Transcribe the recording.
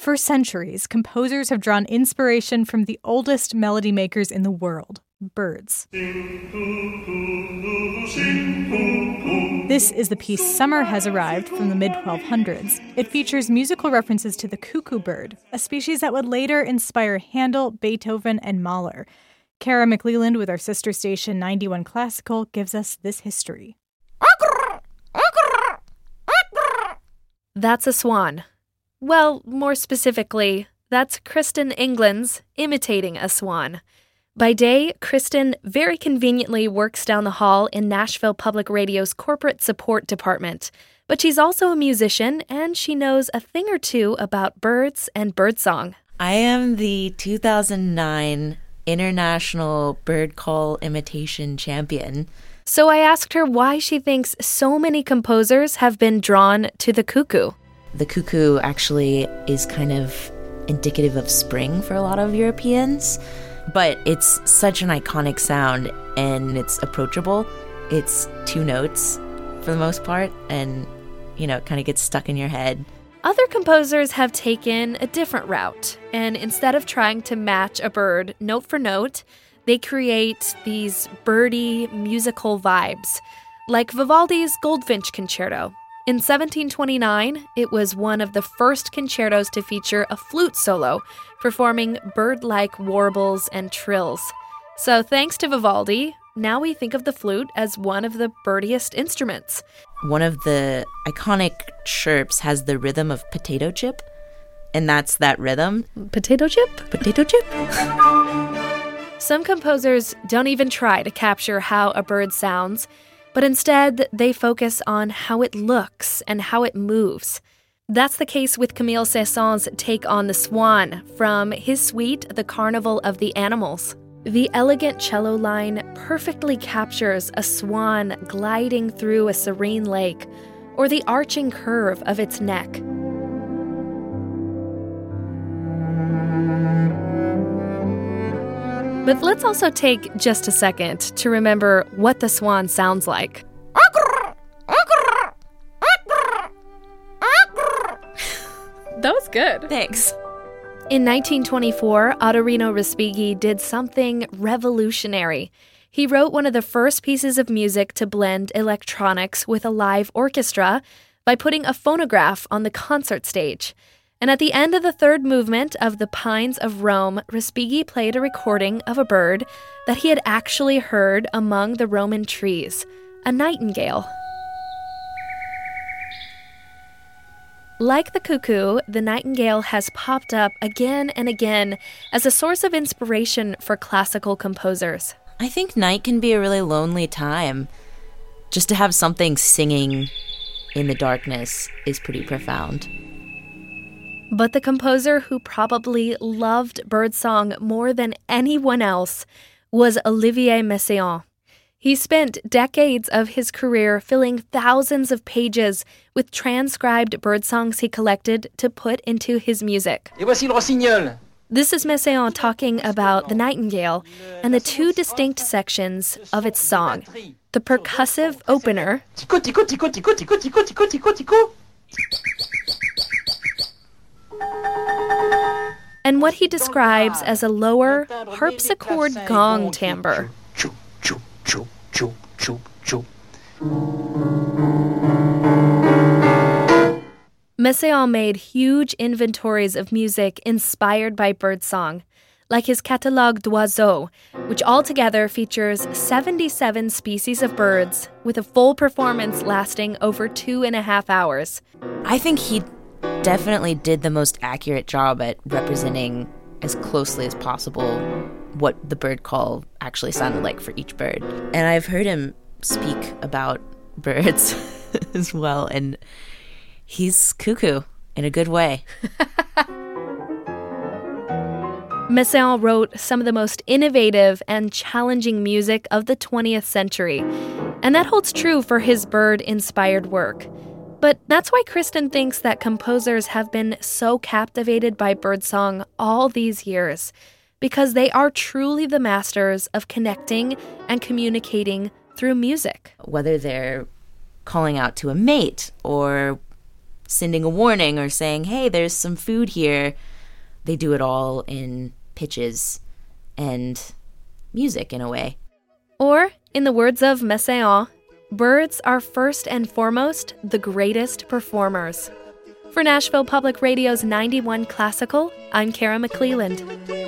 For centuries, composers have drawn inspiration from the oldest melody makers in the world, birds. This is the piece Summer Has Arrived from the mid-1200s. It features musical references to the cuckoo bird, a species that would later inspire Handel, Beethoven, and Mahler. Kara McLeland with our sister station 91 Classical gives us this history. That's a swan. Well, more specifically, that's Kristen England's imitating a swan. By day, Kristen very conveniently works down the hall in Nashville Public Radio's corporate support department. But she's also a musician, and she knows a thing or two about birds and birdsong. I am the 2009 International Bird Call Imitation Champion. So I asked her why she thinks so many composers have been drawn to the cuckoo. The cuckoo actually is kind of indicative of spring for a lot of Europeans, but it's such an iconic sound and it's approachable. It's 2 notes for the most part, and, it kind of gets stuck in your head. Other composers have taken a different route, and instead of trying to match a bird note for note, they create these birdy musical vibes, like Vivaldi's Goldfinch Concerto. In 1729, it was one of the first concertos to feature a flute solo, performing bird-like warbles and trills. So thanks to Vivaldi, now we think of the flute as one of the birdiest instruments. One of the iconic chirps has the rhythm of potato chip, and that's that rhythm. Potato chip? Potato chip? Some composers don't even try to capture how a bird sounds, but instead they focus on how it looks and how it moves. That's the case with Camille Saint-Saëns's take on the swan from his suite, The Carnival of the Animals. The elegant cello line perfectly captures a swan gliding through a serene lake, or the arching curve of its neck. But let's also take just a second to remember what the swan sounds like. That was good. Thanks. In 1924, Ottorino Respighi did something revolutionary. He wrote one of the first pieces of music to blend electronics with a live orchestra by putting a phonograph on the concert stage. And at the end of the third movement of The Pines of Rome, Respighi played a recording of a bird that he had actually heard among the Roman trees, a nightingale. Like the cuckoo, the nightingale has popped up again and again as a source of inspiration for classical composers. I think night can be a really lonely time. Just to have something singing in the darkness is pretty profound. But the composer who probably loved birdsong more than anyone else was Olivier Messiaen. He spent decades of his career filling thousands of pages with transcribed birdsongs he collected to put into his music. Et voici le rossignol. This is Messiaen talking about the nightingale and the 2 distinct sections of its song. The percussive opener, Tico, tico, tico, tico, tico, tico, tico, tico, tico. and what he describes as a lower harpsichord gong timbre. Choo, choo, choo, choo, choo, choo. Messiaen made huge inventories of music inspired by birdsong, like his Catalogue d'Oiseaux, which altogether features 77 species of birds, with a full performance lasting over 2.5 hours. I think he definitely did the most accurate job at representing as closely as possible what the bird call actually sounded like for each bird. And I've heard him speak about birds as well, and he's cuckoo in a good way. Messiaen wrote some of the most innovative and challenging music of the 20th century, and that holds true for his bird-inspired work. But that's why Kristen thinks that composers have been so captivated by birdsong all these years, because they are truly the masters of connecting and communicating through music. Whether they're calling out to a mate or sending a warning or saying, hey, there's some food here. They do it all in pitches and music in a way. Or, in the words of Messiaen, birds are first and foremost the greatest performers. For Nashville Public Radio's 91 Classical, I'm Kara McClelland.